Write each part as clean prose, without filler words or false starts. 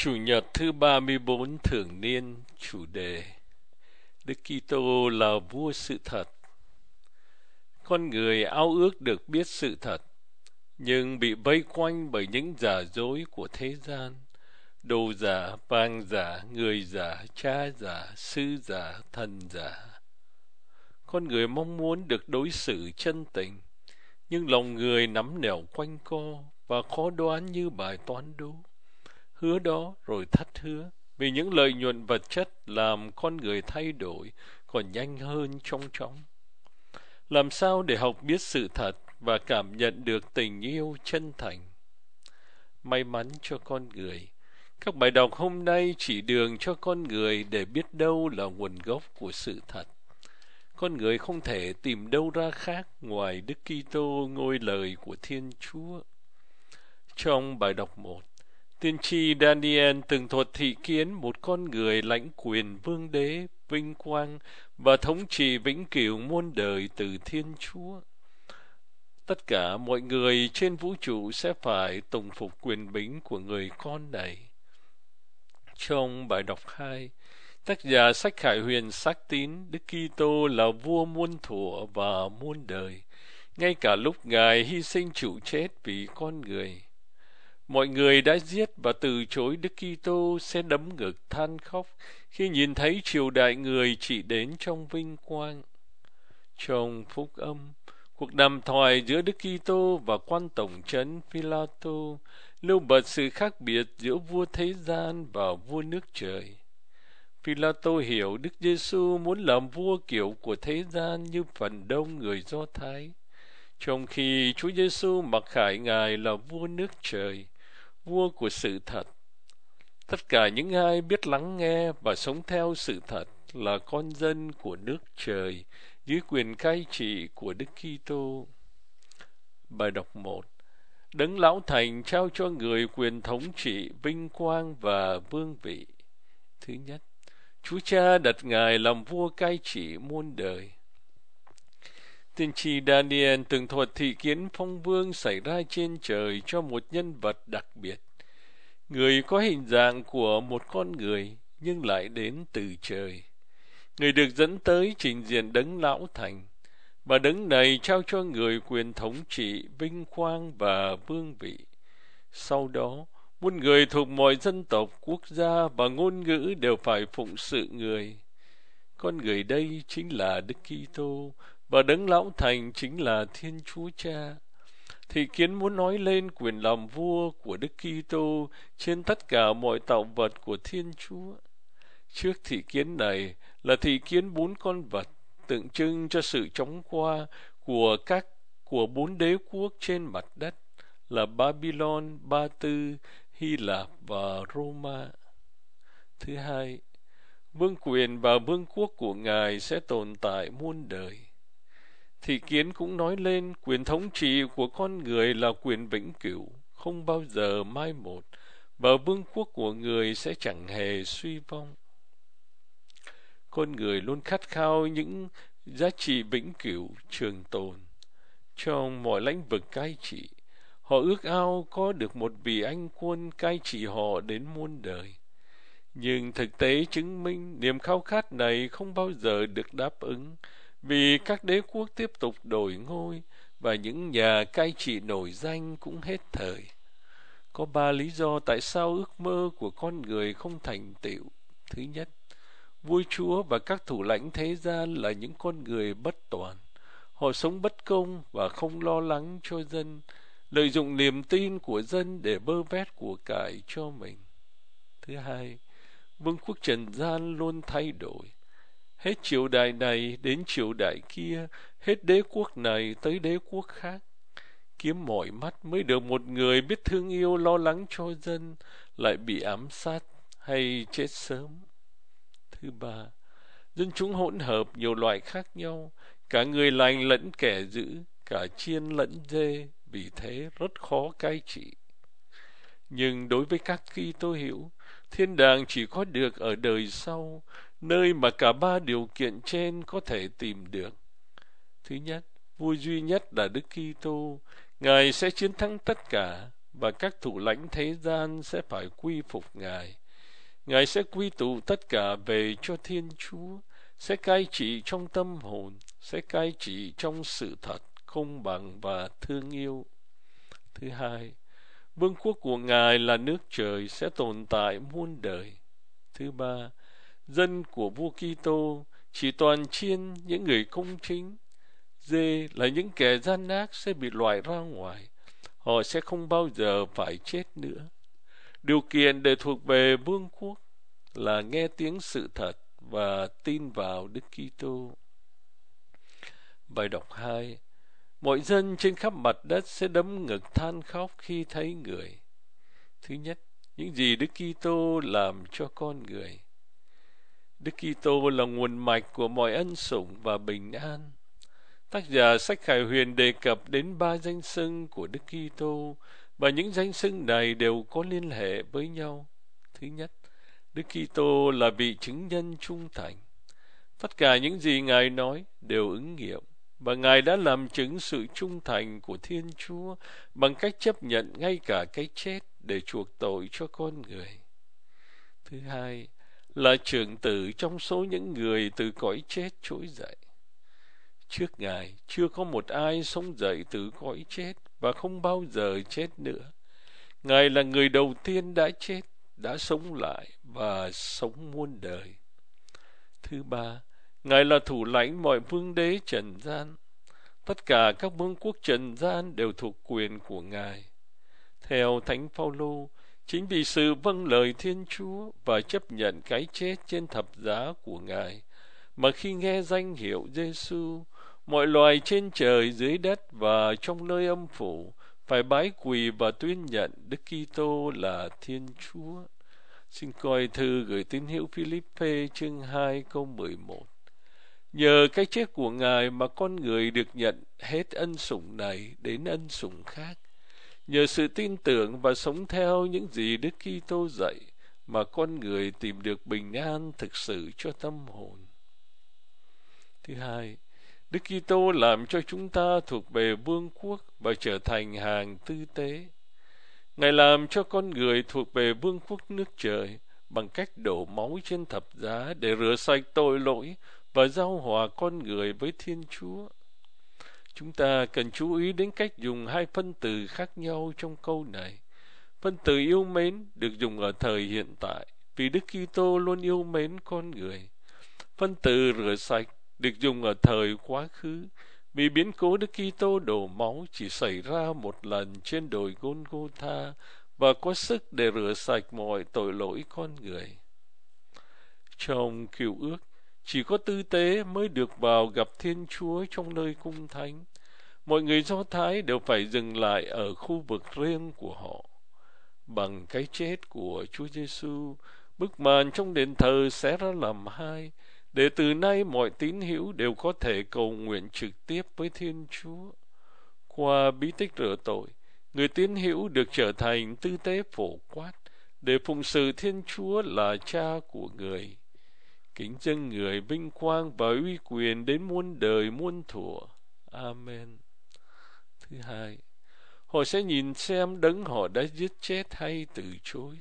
Chủ nhật thứ 34 thường niên, chủ đề Đức Kitô là vua sự thật. Con người ao ước được biết sự thật, nhưng bị vây quanh bởi những giả dối của thế gian, đồ giả, vàng giả, người giả, cha giả, sư giả, thần giả. Con người mong muốn được đối xử chân tình, nhưng lòng người nắm nẻo quanh co và khó đoán như bài toán đố. Hứa đó rồi thất hứa, vì những lợi nhuận vật chất làm con người thay đổi còn nhanh hơn chóng chóng. Làm sao để học biết sự thật và cảm nhận được tình yêu chân thành? May mắn cho con người, các bài đọc hôm nay chỉ đường cho con người để biết đâu là nguồn gốc của sự thật. Con người không thể tìm đâu ra khác ngoài Đức Kitô, ngôi lời của Thiên Chúa. Trong bài đọc 1, tiên tri Daniel từng thuật thị kiến một con người lãnh quyền vương đế, vinh quang và thống trị vĩnh cửu muôn đời từ Thiên Chúa. Tất cả mọi người trên vũ trụ sẽ phải tùng phục quyền bính của người con này. Trong bài đọc 2, tác giả sách Khải Huyền xác tín Đức Kitô là vua muôn thuở và muôn đời, ngay cả lúc Ngài hy sinh chịu chết vì con người. Mọi người đã giết và từ chối Đức Kitô sẽ đấm ngực than khóc khi nhìn thấy triều đại người chỉ đến trong vinh quang. Trong phúc âm, cuộc đàm thoại giữa Đức Kitô và quan tổng trấn Phi-la-tô nêu bật sự khác biệt giữa vua thế gian và vua nước trời. Phi-la-tô hiểu Đức Giêsu muốn làm vua kiểu của thế gian như phần đông người Do Thái, trong khi Chúa Giêsu mặc khải Ngài là vua nước trời, vua của sự thật. Tất cả những ai biết lắng nghe và sống theo sự thật là con dân của nước trời dưới quyền cai trị của Đức Kitô. Bài đọc 1, Đấng Lão Thành trao cho người quyền thống trị, vinh quang và vương vị. Thứ nhất, Chúa Cha đặt Ngài làm vua cai trị muôn đời. Tiên tri Daniel từng thuật thị kiến phong vương xảy ra trên trời cho một nhân vật đặc biệt, người có hình dạng của một con người nhưng lại đến từ trời. Người được dẫn tới trình diện Đấng Lão Thành, và Đấng này trao cho người quyền thống trị, vinh quang và vương vị. Sau đó, muôn người thuộc mọi dân tộc, quốc gia và ngôn ngữ đều phải phụng sự người. Con người đây chính là Đức Kitô, và Đấng Lão Thành chính là Thiên Chúa Cha. Thị kiến muốn nói lên quyền làm vua của Đức Kitô trên tất cả mọi tạo vật của Thiên Chúa. Trước thị kiến này là thị kiến 4 con vật, tượng trưng cho sự chóng qua của 4 đế quốc trên mặt đất là Babylon, Ba Tư, Hy Lạp và Roma. Thứ hai, vương quyền và vương quốc của Ngài sẽ tồn tại muôn đời. Thị kiến cũng nói lên quyền thống trị của con người là quyền vĩnh cửu, không bao giờ mai một, và vương quốc của người sẽ chẳng hề suy vong. Con người luôn khát khao những giá trị vĩnh cửu, trường tồn. Trong mọi lĩnh vực cai trị, họ ước ao có được một vị anh quân cai trị họ đến muôn đời. Nhưng thực tế chứng minh niềm khao khát này không bao giờ được đáp ứng, vì các đế quốc tiếp tục đổi ngôi và những nhà cai trị nổi danh cũng hết thời. Có 3 lý do tại sao ước mơ của con người không thành tựu. Thứ nhất, vua chúa và các thủ lãnh thế gian là những con người bất toàn. Họ sống bất công và không lo lắng cho dân, lợi dụng niềm tin của dân để bơ vét của cải cho mình. Thứ hai, vương quốc trần gian luôn thay đổi. Hết triều đại này đến triều đại kia, hết đế quốc này tới đế quốc khác. Kiếm mỏi mắt mới được một người biết thương yêu lo lắng cho dân, lại bị ám sát hay chết sớm. Thứ ba, dân chúng hỗn hợp nhiều loại khác nhau, cả người lành lẫn kẻ dữ, cả chiên lẫn dê, vì thế rất khó cai trị. Nhưng đối với các Kitô hữu, thiên đàng chỉ có được ở đời sau, nơi mà cả 3 điều kiện trên có thể tìm được. Thứ nhất, vua duy nhất là Đức Kitô, Ngài sẽ chiến thắng tất cả, và các thủ lãnh thế gian sẽ phải quy phục Ngài. Ngài sẽ quy tụ tất cả về cho Thiên Chúa, sẽ cai trị trong tâm hồn, sẽ cai trị trong sự thật, công bằng và thương yêu. Thứ hai, vương quốc của Ngài là nước trời sẽ tồn tại muôn đời. Thứ ba, dân của vua Kitô chỉ toàn chiên những người công chính. Dê là những kẻ gian ác sẽ bị loại ra ngoài. Họ sẽ không bao giờ phải chết nữa. Điều kiện để thuộc về vương quốc là nghe tiếng sự thật và tin vào Đức Kitô. Bài đọc 2. Mọi dân trên khắp mặt đất sẽ đấm ngực than khóc khi thấy người. Thứ nhất, những gì Đức Kitô làm cho con người. Đức Kitô là nguồn mạch của mọi ân sủng và bình an. Tác giả sách Khải Huyền đề cập đến 3 danh xưng của Đức Kitô, và những danh xưng này đều có liên hệ với nhau. Thứ nhất, Đức Kitô là vị chứng nhân trung thành. Tất cả những gì Ngài nói đều ứng nghiệm, và Ngài đã làm chứng sự trung thành của Thiên Chúa bằng cách chấp nhận ngay cả cái chết để chuộc tội cho con người. Thứ hai, là trưởng tử trong số những người từ cõi chết trỗi dậy. Trước Ngài chưa có một ai sống dậy từ cõi chết và không bao giờ chết nữa. Ngài là người đầu tiên đã chết, đã sống lại và sống muôn đời. Thứ ba, Ngài là thủ lãnh mọi vương đế trần gian. Tất cả các vương quốc trần gian đều thuộc quyền của Ngài. Theo Thánh Phaolô, chính vì sự vâng lời Thiên Chúa và chấp nhận cái chết trên thập giá của Ngài, mà khi nghe danh hiệu Giêsu, mọi loài trên trời dưới đất và trong nơi âm phủ phải bái quỳ và tuyên nhận Đức Kitô là Thiên Chúa. Xin coi thư gửi tín hữu Philippe chương 2 câu 11. Nhờ cái chết của Ngài mà con người được nhận hết ân sủng này đến ân sủng khác. Nhờ sự tin tưởng và sống theo những gì Đức Kitô dạy mà con người tìm được bình an thực sự cho tâm hồn. Thứ hai, Đức Kitô làm cho chúng ta thuộc về vương quốc và trở thành hàng tư tế. Ngài làm cho con người thuộc về vương quốc nước trời bằng cách đổ máu trên thập giá để rửa sạch tội lỗi và giao hòa con người với Thiên Chúa. Chúng ta cần chú ý đến cách dùng hai phân từ khác nhau trong câu này. Phân từ yêu mến được dùng ở thời hiện tại vì Đức Kitô luôn yêu mến con người. Phân từ rửa sạch được dùng ở thời quá khứ vì biến cố Đức Kitô đổ máu chỉ xảy ra một lần trên đồi Gôn-gô-tha và có sức để rửa sạch mọi tội lỗi con người. Trong Cựu Ước, chỉ có tư tế mới được vào gặp Thiên Chúa trong nơi cung thánh. Mọi người Do Thái đều phải dừng lại ở khu vực riêng của họ. Bằng cái chết của Chúa Giêsu, bức màn trong đền thờ xé ra làm hai, để từ nay mọi tín hữu đều có thể cầu nguyện trực tiếp với Thiên Chúa. Qua bí tích rửa tội, người tín hữu được trở thành tư tế phổ quát để phụng sự Thiên Chúa là Cha của người. Kính dâng người vinh quang và uy quyền đến muôn đời muôn thuở. Amen. Thứ hai, họ sẽ nhìn xem đấng họ đã giết chết hay từ chối.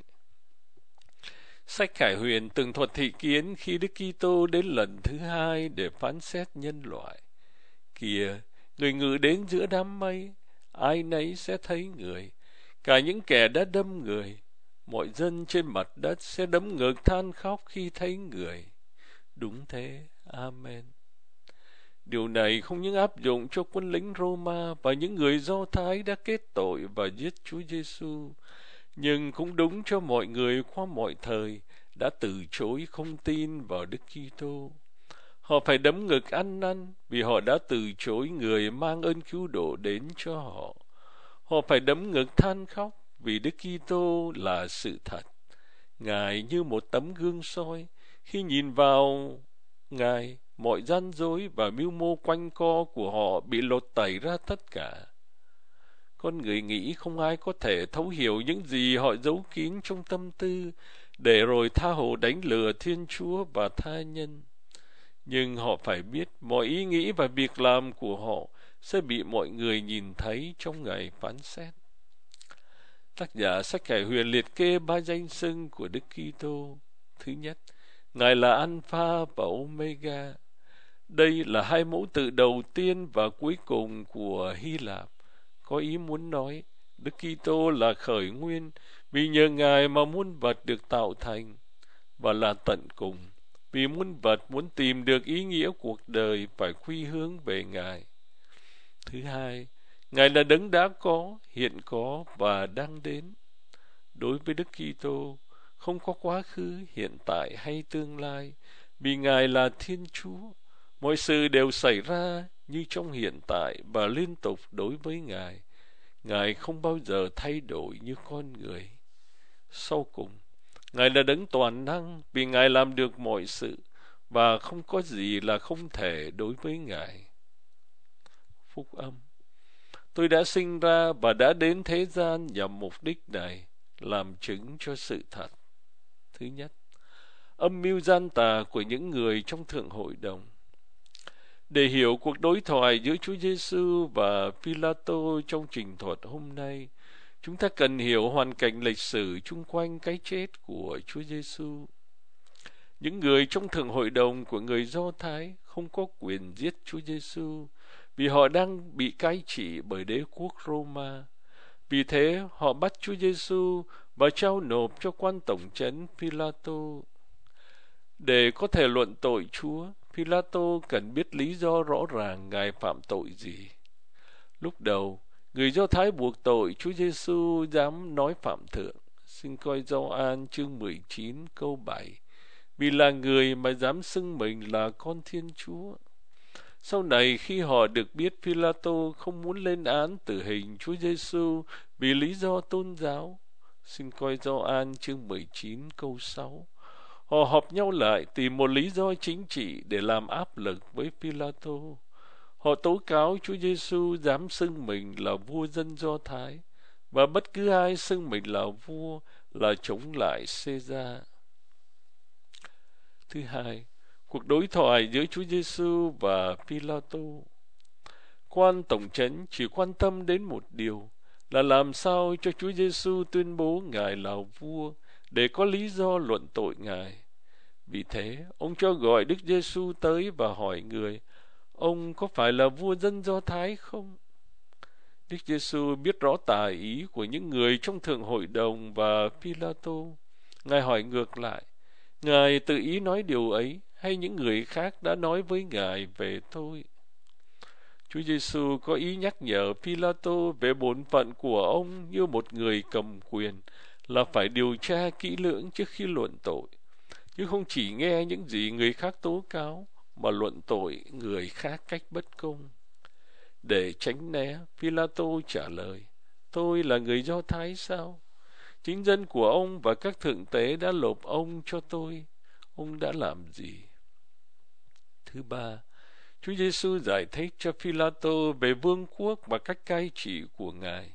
Sách Khải Huyền từng thuật thị kiến khi Đức Kitô đến lần thứ hai để phán xét nhân loại. Kìa, người ngự đến giữa đám mây, ai nấy sẽ thấy người, cả những kẻ đã đâm người. Mọi dân trên mặt đất sẽ đấm ngực than khóc khi thấy người. Đúng thế, Amen. Điều này không những áp dụng cho quân lính Roma và những người Do Thái đã kết tội và giết Chúa Giêsu, nhưng cũng đúng cho mọi người qua mọi thời đã từ chối không tin vào Đức Kitô. Họ phải đấm ngực ăn năn vì họ đã từ chối người mang ơn cứu độ đến cho họ. Họ phải đấm ngực than khóc vì Đức Kitô là sự thật. Ngài như một tấm gương soi, khi nhìn vào Ngài, mọi gian dối và mưu mô quanh co của họ bị lột tẩy ra tất cả. Con người nghĩ không ai có thể thấu hiểu những gì họ giấu kín trong tâm tư, để rồi tha hồ đánh lừa Thiên Chúa và tha nhân. Nhưng họ phải biết mọi ý nghĩ và việc làm của họ sẽ bị mọi người nhìn thấy trong ngày phán xét. Tác giả sách Khải Huyền liệt kê 3 danh xưng của Đức Kitô. Thứ nhất, Ngài là Alpha và Omega. Đây là hai mẫu tự đầu tiên và cuối cùng của Hy Lạp, có ý muốn nói Đức Kitô là khởi nguyên, vì nhờ Ngài mà muôn vật được tạo thành, và là tận cùng, vì muôn vật muốn tìm được ý nghĩa cuộc đời phải quy hướng về Ngài. Thứ hai, Ngài là đấng đã có, hiện có và đang đến. Đối với Đức Kitô, không có quá khứ, hiện tại hay tương lai, vì Ngài là Thiên Chúa. Mọi sự đều xảy ra như trong hiện tại và liên tục đối với Ngài. Ngài không bao giờ thay đổi như con người. Sau cùng, Ngài là đấng toàn năng, vì Ngài làm được mọi sự và không có gì là không thể đối với Ngài. Phúc âm. Tôi đã sinh ra và đã đến thế gian nhằm mục đích này, làm chứng cho sự thật. Thứ nhất, âm mưu gian tà của những người trong Thượng Hội đồng. Để hiểu cuộc đối thoại giữa Chúa Giêsu và Phi-la-tô trong trình thuật hôm nay, chúng ta cần hiểu hoàn cảnh lịch sử chung quanh cái chết của Chúa Giêsu. Những người trong Thượng Hội đồng của người Do Thái không có quyền giết Chúa Giêsu vì họ đang bị cai trị bởi đế quốc Roma. Vì thế, họ bắt Chúa Giêsu và trao nộp cho quan tổng trấn Phi-la-tô. Để có thể luận tội Chúa, Phi-la-tô cần biết lý do rõ ràng Ngài phạm tội gì. Lúc đầu, người Do Thái buộc tội Chúa Giêsu dám nói phạm thượng. Xin coi Gioan chương 19 câu 7. Vì là người mà dám xưng mình là con Thiên Chúa. Sau này khi họ được biết Phi-la-tô không muốn lên án tử hình Chúa Giêsu vì lý do tôn giáo, xin coi Gioan chương 19 câu 6. Họ họp nhau lại tìm một lý do chính trị để làm áp lực với Phi-la-tô. Họ tố cáo Chúa Giêsu dám xưng mình là vua dân Do Thái, và bất cứ ai xưng mình là vua là chống lại Caesar. Thứ hai, cuộc đối thoại giữa Chúa Giêsu và Phi-la-tô. Quan tổng trấn chỉ quan tâm đến một điều là làm sao cho Chúa Giêsu tuyên bố Ngài là vua để có lý do luận tội Ngài. Vì thế, ông cho gọi Đức Giêsu tới và hỏi người: ông có phải là vua dân Do Thái không? Đức Giêsu biết rõ tà ý của những người trong Thượng Hội đồng và Phi-la-tô. Ngài hỏi ngược lại: Ngài tự ý nói điều ấy hay những người khác đã nói với Ngài về tôi? Chúa Giêsu có ý nhắc nhở Phi-la-tô về bổn phận của ông như một người cầm quyền, là phải điều tra kỹ lưỡng trước khi luận tội, chứ không chỉ nghe những gì người khác tố cáo mà luận tội người khác cách bất công. Để tránh né, Phi-la-tô trả lời: tôi là người Do Thái sao? Chính dân của ông và các thượng tế đã nộp ông cho tôi. Ông đã làm gì? Thứ ba, Chúa Giêsu giải thích cho Phi-la-tô về vương quốc và cách cai trị của Ngài.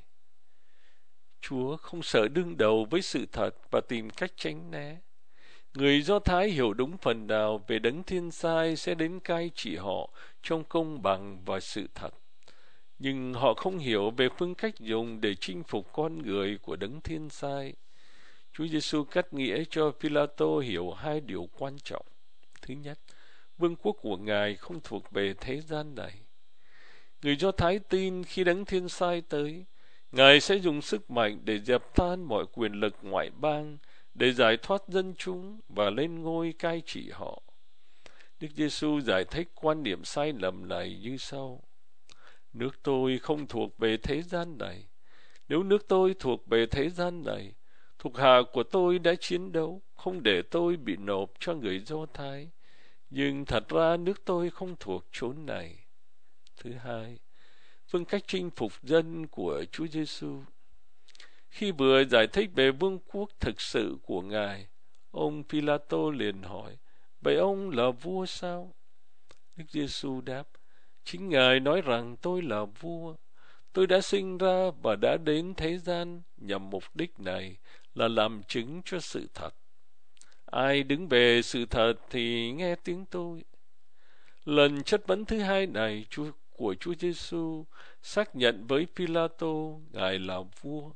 Chúa không sợ đương đầu với sự thật và tìm cách tránh né. Người Do Thái hiểu đúng phần nào về đấng thiên sai sẽ đến cai trị họ trong công bằng và sự thật. Nhưng họ không hiểu về phương cách dùng để chinh phục con người của đấng thiên sai. Chúa Giêsu cắt nghĩa cho Phi-la-tô hiểu hai điều quan trọng. Thứ nhất, vương quốc của Ngài không thuộc về thế gian này. Người Do Thái tin khi đấng thiên sai tới, Ngài sẽ dùng sức mạnh để dẹp tan mọi quyền lực ngoại bang, để giải thoát dân chúng và lên ngôi cai trị họ. Đức Giêsu giải thích quan niệm sai lầm này như sau: nước tôi không thuộc về thế gian này. Nếu nước tôi thuộc về thế gian này, thuộc hạ của tôi đã chiến đấu, không để tôi bị nộp cho người Do Thái. Nhưng thật ra nước tôi không thuộc chốn này. Thứ hai, phương cách chinh phục dân của Chúa Giêsu. Khi vừa giải thích về vương quốc thực sự của Ngài, ông Phi-la-tô liền hỏi: vậy ông là vua sao? Đức Giêsu đáp: chính Ngài nói rằng tôi là vua. Tôi đã sinh ra và đã đến thế gian nhằm mục đích này, là làm chứng cho sự thật. Ai đứng về sự thật thì nghe tiếng tôi. Lần chất vấn thứ hai này của Chúa Giêsu xác nhận với Phi-la-tô Ngài là vua,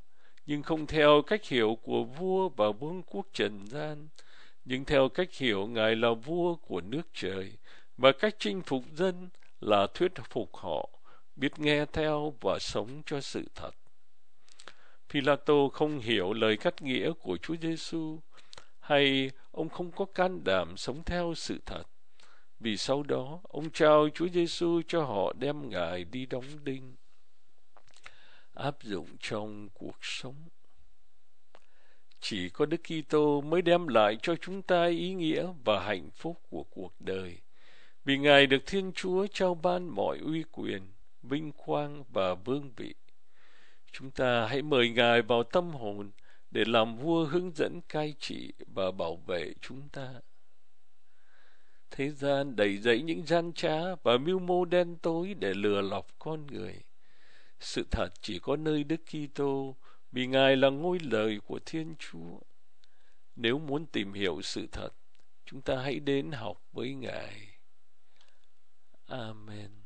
nhưng không theo cách hiểu của vua và vương quốc trần gian, nhưng theo cách hiểu Ngài là vua của nước trời, và cách chinh phục dân là thuyết phục họ biết nghe theo và sống cho sự thật. Phi-la-tô không hiểu lời cắt nghĩa của Chúa Giêsu, hay ông không có can đảm sống theo sự thật, vì sau đó ông trao Chúa Giêsu cho họ đem Ngài đi đóng đinh. Áp dụng trong cuộc sống. Chỉ có Đức Kitô mới đem lại cho chúng ta ý nghĩa và hạnh phúc của cuộc đời, vì Ngài được Thiên Chúa trao ban mọi uy quyền, vinh quang và vương vị. Chúng ta hãy mời Ngài vào tâm hồn để làm vua hướng dẫn cai trị và bảo vệ chúng ta. Thế gian đầy dẫy những gian trá và mưu mô đen tối để lừa lọc con người. Sự thật chỉ có nơi Đức Kitô, vì Ngài là ngôi lời của Thiên Chúa. Nếu muốn tìm hiểu sự thật, chúng ta hãy đến học với Ngài. Amen.